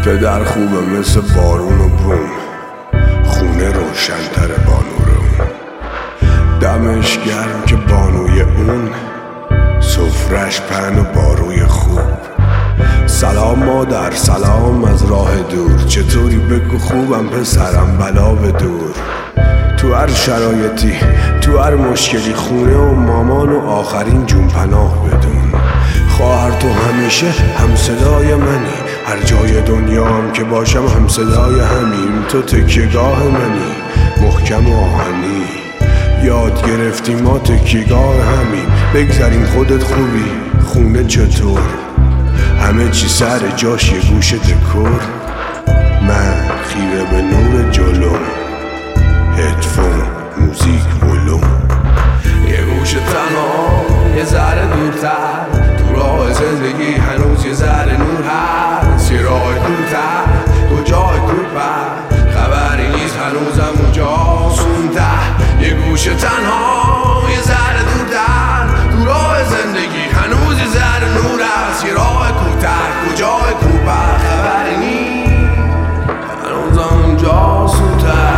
پدر خوبه مثل بارون و بوم، خونه روشن‌تر بانو رو. دمش گرم که بانوی اون، سفرش پهن و باروی خوب. سلام مادر، سلام از راه دور، چطوری بگو خوبم پسرم بلا به دور. تو هر شرایطی، تو هر مشکلی، خونه و مامان و آخرین جون پناه بدون. خواهر تو همیشه هم صدای منی، هر جای دنیا هم که باشم هم صدای همین. تو تکیه‌گاه منی، محکم و آهنی، یاد گرفتیم ما تکیه‌گاه همین. بگذاریم خودت خوبی، خونه چطور؟ همه چی سر جاش، یه گوش دکور. من خیره به نور جلو، هدفون موزیک ولوم. یه گوش تنها، یه ذره دورتر، تو راه زندگی هنوز یه ذره نور هست. یه راه دورتر، تو جای دورتر، خبری نیست هنوزم اونجاست اون ته. یه گوش تنها، یه ذره دورتر، تو راه زندگی هنوز یه ذره نور هست. یه راه کوتاه، کجای کوپر، خبری نیست هنوزم اونجاست اون ته.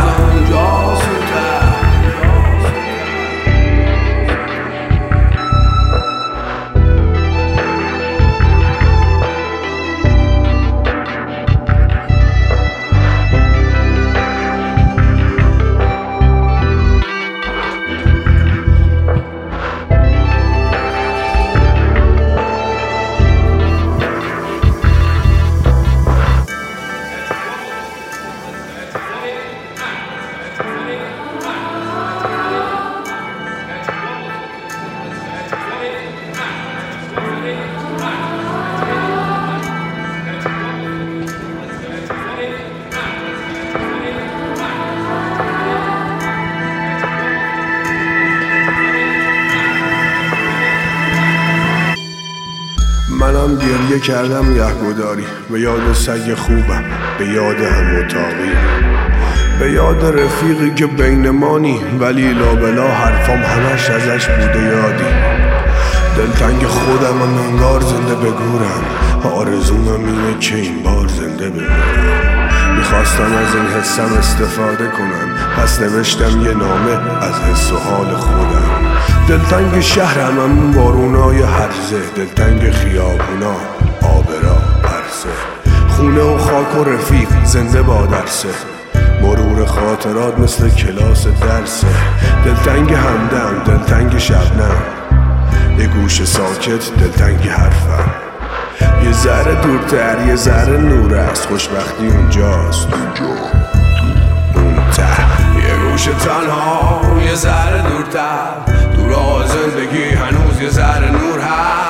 منم گریه کردم گهگداری، به یاد سگ خوبم، به یاد هم اتاقی، به یاد رفیقی که بین مانی، ولی لابلا حرفام همش ازش بوده یادی. دلتنگ خودم هم انگار زنده بگورم، آرزومم اینه که این بار زنده بگورم. میخواستم از این حسم استفاده کنم، پس نوشتم یه نامه از حس و حال خودم. دلتنگ شهرم هم بارونای هرزه، دلتنگ خیابونا آبرا پرسه. خونه و خاک و رفیق زنده با درسه، مرور خاطرات مثل کلاس درسه. دلتنگ همدم، دلتنگ شبنم، یه گوش ساکت، دلتنگ حرفم. یه ذره دورتر، یه ذره نور است، خوشبختی اونجاست اون ته. یه گوش تنها، یه ذره دورتر، تو راه زندگی هنوز یه ذره نور هست.